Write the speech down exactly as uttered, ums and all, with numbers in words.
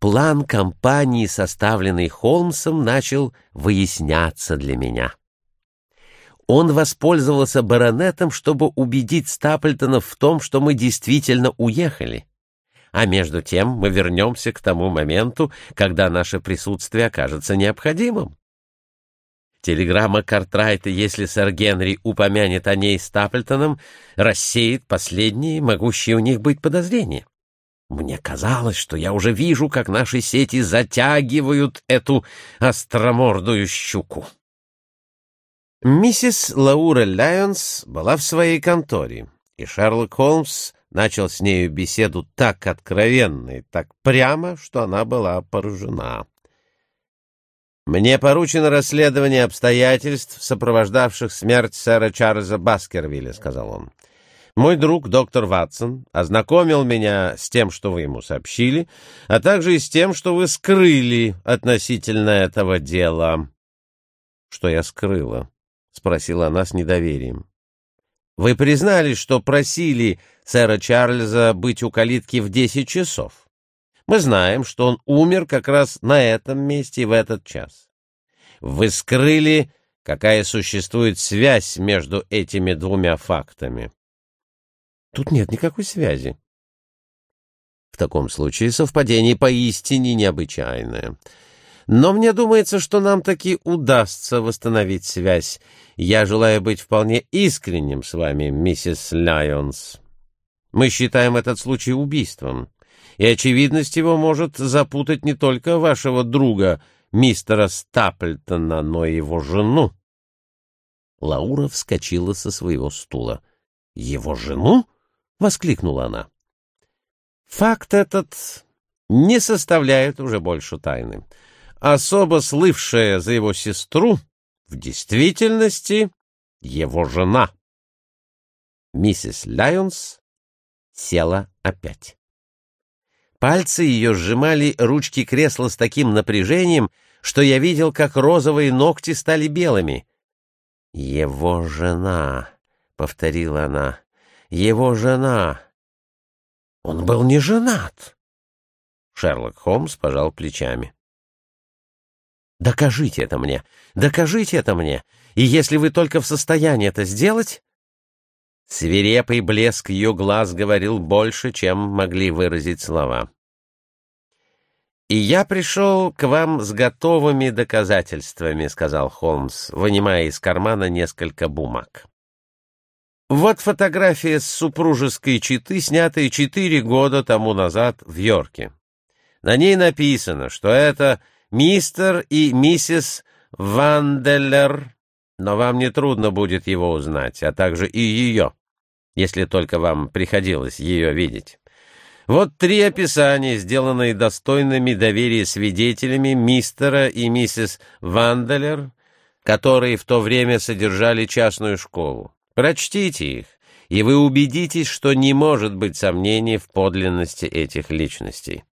план кампании, составленный Холмсом, начал выясняться для меня. Он воспользовался баронетом, чтобы убедить Стаплтонов в том, что мы действительно уехали. А между тем мы вернемся к тому моменту, когда наше присутствие окажется необходимым. Телеграмма Картрайта, если сэр Генри упомянет о ней Стаплтоном, рассеет последние, могущие у них быть подозрения. Мне казалось, что я уже вижу, как наши сети затягивают эту остромордую щуку. Миссис Лаура Лайонс была в своей конторе, и Шерлок Холмс начал с нею беседу так откровенно и так прямо, что она была поражена. «Мне поручено расследование обстоятельств, сопровождавших смерть сэра Чарльза Баскервилля», — сказал он. «Мой друг, доктор Ватсон, ознакомил меня с тем, что вы ему сообщили, а также и с тем, что вы скрыли относительно этого дела». «Что я скрыла?» — спросила она с недоверием. «Вы признали, что просили сэра Чарльза быть у калитки в десять часов. Мы знаем, что он умер как раз на этом месте и в этот час. Вы скрыли, какая существует связь между этими двумя фактами». «Тут нет никакой связи». «В таком случае совпадение поистине необычайное. Но мне думается, что нам таки удастся восстановить связь. Я желаю быть вполне искренним с вами, миссис Лайонс. Мы считаем этот случай убийством, и очевидность его может запутать не только вашего друга, мистера Стаплтона, но и его жену». Лаура вскочила со своего стула. «Его жену?» — воскликнула она. «Факт этот не составляет уже больше тайны. Особо слывшая за его сестру в действительности его жена». Миссис Лайонс села опять. Пальцы ее сжимали ручки кресла с таким напряжением, что я видел, как розовые ногти стали белыми. «Его жена», — повторила она, — «его жена». Он был не женат. Шерлок Холмс пожал плечами. «Докажите это мне, докажите это мне, и если вы только в состоянии это сделать...» Свирепый блеск ее глаз говорил больше, чем могли выразить слова. «И я пришел к вам с готовыми доказательствами», — сказал Холмс, вынимая из кармана несколько бумаг. «Вот фотография с супружеской четы, снятая четыре года тому назад в Йорке. На ней написано, что это мистер и миссис Ванделлер, но вам не трудно будет его узнать, а также и ее, если только вам приходилось ее видеть. Вот три описания, сделанные достойными доверия свидетелями мистера и миссис Ванделлер, которые в то время содержали частную школу. Прочтите их, и вы убедитесь, что не может быть сомнений в подлинности этих личностей».